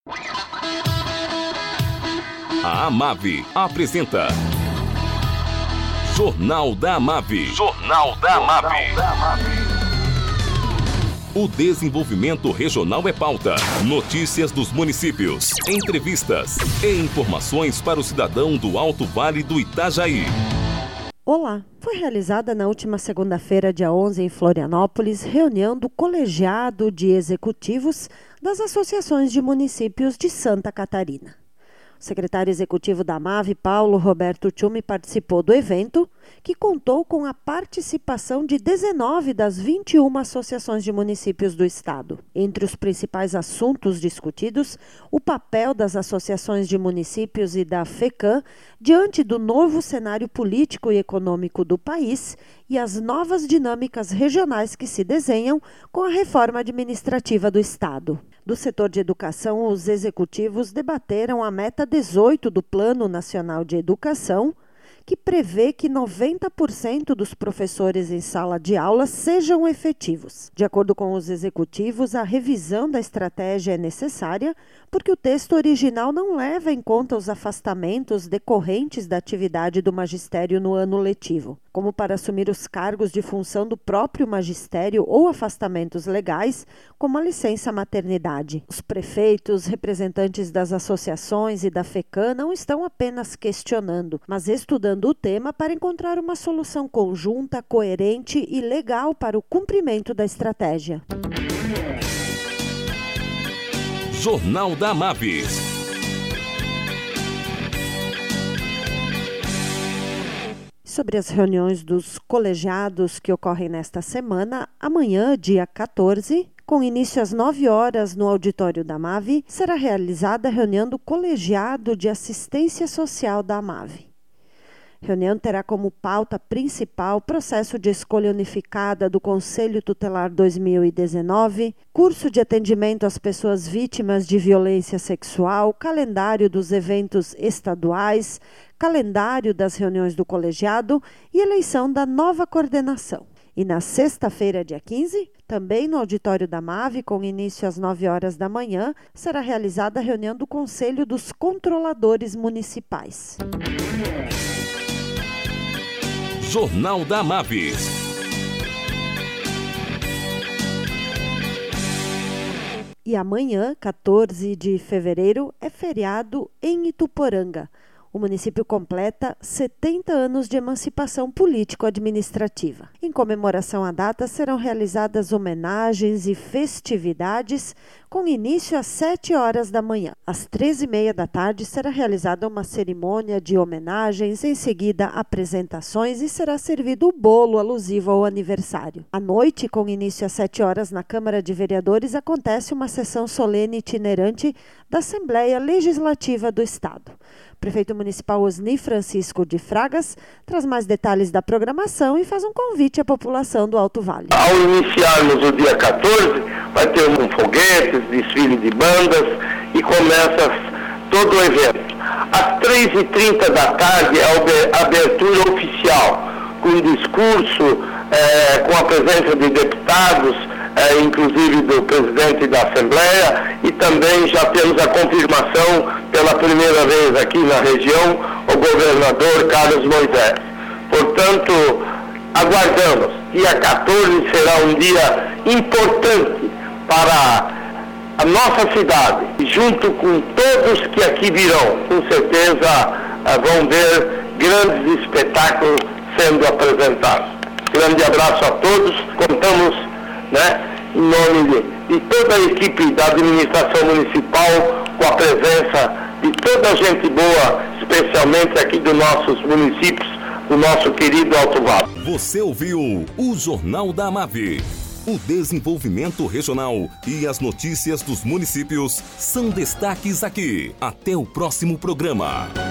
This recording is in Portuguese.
A Amave apresenta Jornal da Amave. Jornal da Amave. O desenvolvimento regional é pauta. Notícias dos municípios, entrevistas e informações para o cidadão do Alto Vale do Itajaí. Olá! Foi realizada na última segunda-feira, dia 11, em Florianópolis, reunião do colegiado de executivos das associações de municípios de Santa Catarina. O secretário executivo da Amave, Paulo Roberto Tchumi, participou do evento, que contou com a participação de 19 das 21 associações de municípios do estado. Entre os principais assuntos discutidos, o papel das associações de municípios e da FECAM diante do novo cenário político e econômico do país e as novas dinâmicas regionais que se desenham com a reforma administrativa do estado. Do setor de educação, os executivos debateram a meta 18 do Plano Nacional de Educação, que prevê que 90% dos professores em sala de aula sejam efetivos. De acordo com os executivos, a revisão da estratégia é necessária porque o texto original não leva em conta os afastamentos decorrentes da atividade do magistério no ano letivo, como para assumir os cargos de função do próprio magistério ou afastamentos legais, como a licença maternidade. Os prefeitos, representantes das associações e da FECAM não estão apenas questionando, mas estudando o tema para encontrar uma solução conjunta, coerente e legal para o cumprimento da estratégia. Jornal da Amave. Sobre as reuniões dos colegiados que ocorrem nesta semana, amanhã, dia 14, com início às 9 horas no auditório da Amave, será realizada a reunião do colegiado de assistência social da Amave. A reunião terá como pauta principal o processo de escolha unificada do Conselho Tutelar 2019, curso de atendimento às pessoas vítimas de violência sexual, calendário dos eventos estaduais, calendário das reuniões do colegiado e eleição da nova coordenação. E na sexta-feira, dia 15, também no auditório da Amave, com início às 9 horas da manhã, será realizada a reunião do Conselho dos Controladores Municipais. Jornal da Amave. E amanhã, 14 de fevereiro, é feriado em Ituporanga. O município completa 70 anos de emancipação político-administrativa. Em comemoração à data, serão realizadas homenagens e festividades com início às 7 horas da manhã. Às 13h30 da tarde será realizada uma cerimônia de homenagens, em seguida apresentações e será servido o bolo alusivo ao aniversário. À noite, com início às 7 horas na Câmara de Vereadores, acontece uma sessão solene itinerante da Assembleia Legislativa do Estado. O prefeito municipal Osni Francisco de Fragas traz mais detalhes da programação e faz um convite à população do Alto Vale. Ao iniciarmos o dia 14, vai ter foguetes, desfile de bandas e começa todo o evento. Às 3h30 da tarde é a abertura oficial, com discurso, com a presença de deputados, inclusive do presidente da Assembleia, e também já temos a confirmação pela primeira vez aqui na região, o governador Carlos Moisés. Portanto, aguardamos. Dia 14 será um dia importante para a nossa cidade, e junto com todos que aqui virão, com certeza vão ver grandes espetáculos sendo apresentados. Grande abraço a todos, contamos, em nome de toda a equipe da administração municipal, com a presença de toda a gente boa, especialmente aqui dos nossos municípios, do nosso querido Alto Vale. Você ouviu o Jornal da Amave. O desenvolvimento regional e as notícias dos municípios são destaques aqui. Até o próximo programa.